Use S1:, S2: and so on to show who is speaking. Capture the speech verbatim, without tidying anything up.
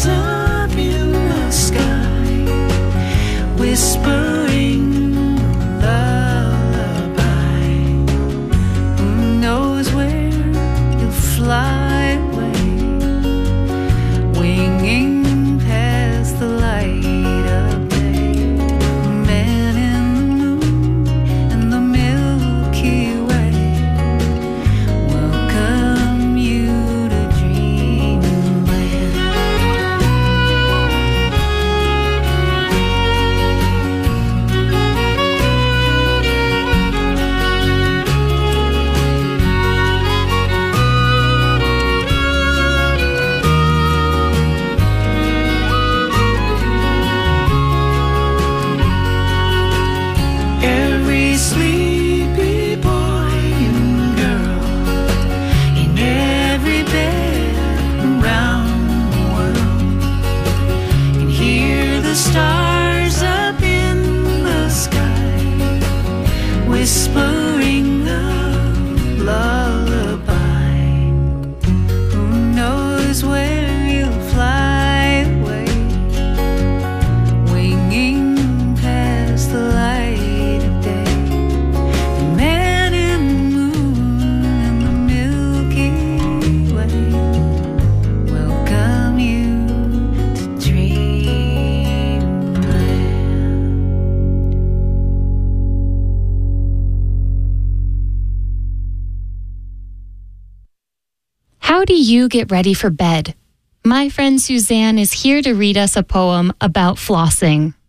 S1: stars up in the sky, whispering lullaby. Who knows where you'll fly away, winging past the light of day. Man in the moon and the Milky Way welcome you to dreamland. Every sleepy boy and girl in every bed around the world can hear the stars up in the sky, whispering a lullaby. Who knows where you'll fly away, winging past the light of day. The man in the moon and the Milky Way welcome you to dreamland.
S2: How do you get ready for bed? My friend Suzanne is here to read us a poem about flossing.